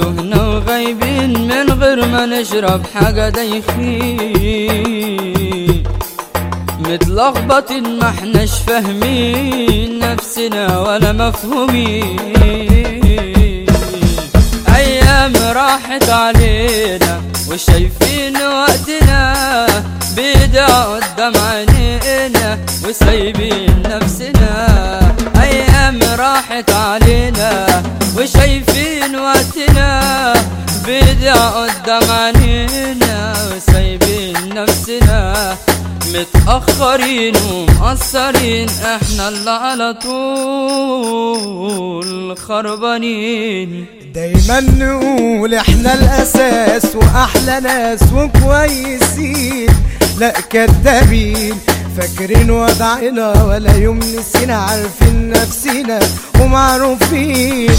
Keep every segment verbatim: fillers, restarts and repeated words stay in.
تهنا وغايبين من غير ما نشرب حاجة دايخين، متلخبطين ما احناش فاهمين نفسنا ولا مفهومين. ايام راحت علينا وشايفين وقتنا بيضيع قدام عينينا وسايبين نفسنا. ايام راحت علينا وشايفين وقتنا بيضيع قدام عينينا وسايبين نفسنا. متأخرين ومقصرين احنا اللي على طول خربانين. دايما نقول احنا الاساس واحلى ناس وكويسين، لا كدابين فاكرين وضعنا ولا يوم نسينا، عارفين نفسنا ومعروفين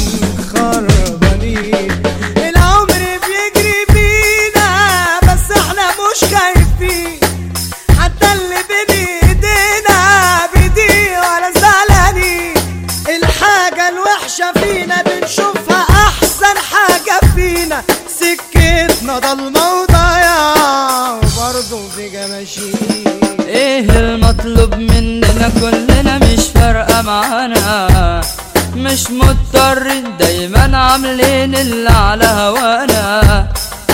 خربانين. العمر بيجري بينا بس احنا مش خايفين، حتى اللي بين ايدينا بيضيع ولا زعلانين. الحاجة الوحشة فينا بنشوفها احسن حاجة فينا، سكتنا ضلمة وضياع وبرضه فيها ماشيين. ايه المطلوب مننا كلنا مش فارقة معانا، مش مضطرين دايما عاملين اللي على هوانا.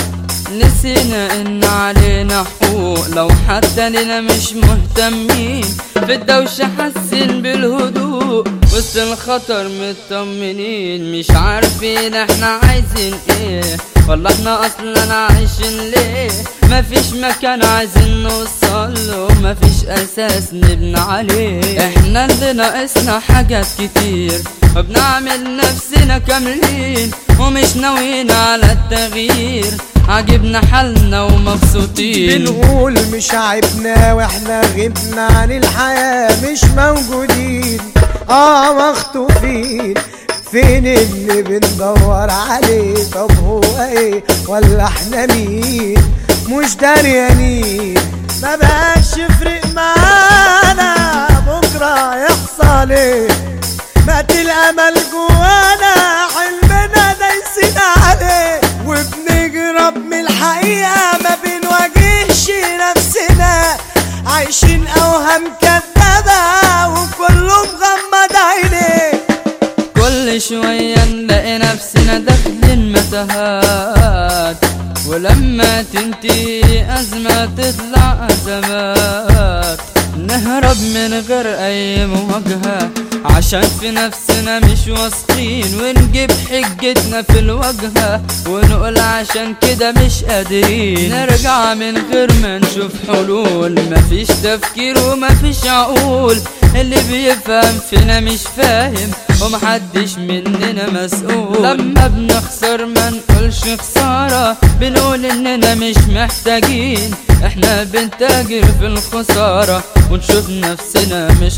نسينا ان علينا حقوق لو حتى لنا مش مهتمين، في الدوشة حاسين بالهدوء وسط الخطر مطمنين. مش عارفين احنا عايزين ايه والله احنا اصلا عايشين ليه. مفيش مكان عايزين نوصله، مفيش اساس نبني عليه. احنا اللي ناقصنا حاجات كتير وبنعمل نفسنا كاملين ومش ناويين على التغيير، عجبنا حالنا ومبسوطين. بنقول مش عيبنا واحنا غبنا عن الحياة مش موجودين، اه مخطوفين. فين اللي بندور عليه؟ طب هو ايه ولا احنا مين؟ مش دريانين. ما بقاش يفرق معانا بكرة يحصل ايه، مات الامل جوانا حلمنا دايسين عليه، وبنجرب من الحقيقة ما بنواجهش نفسنا، عايشين اوهام كدابة وكله مغمض عينيه. كل شوية نلاقي نفسنا داخلين متاهات، ولما تنتهي أزمة تطلع أزمات. نهرب من غير أي مواجهة عشان في نفسنا مش واثقين، ونجيب حجتنا في الواجهة ونقول عشان كده مش قادرين. نرجع من غير ما نشوف حلول، مفيش تفكير ومفيش عقول. اللي بيفهم فينا مش فاهم ومحدش مننا مسؤول. لما بنخسر ما نقولش خسارة، بنقول اننا مش محتاجين. احنا بنتاجر في الخسارة ونشوف نفسنا مش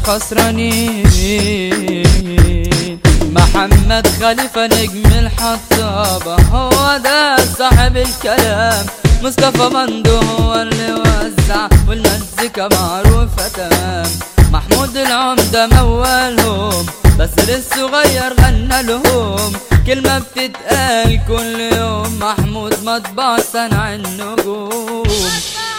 خسرانين. محمد خليفة نجم الحطابة هو ده صاحب الكلام، مصطفى مندو هو اللي وزع والمزيكا معروفة تمام. محمود العمدة موالهم بس الصغير غنى لهم، كلمة بتتقال كل يوم. محمود مطبع صنع النجوم.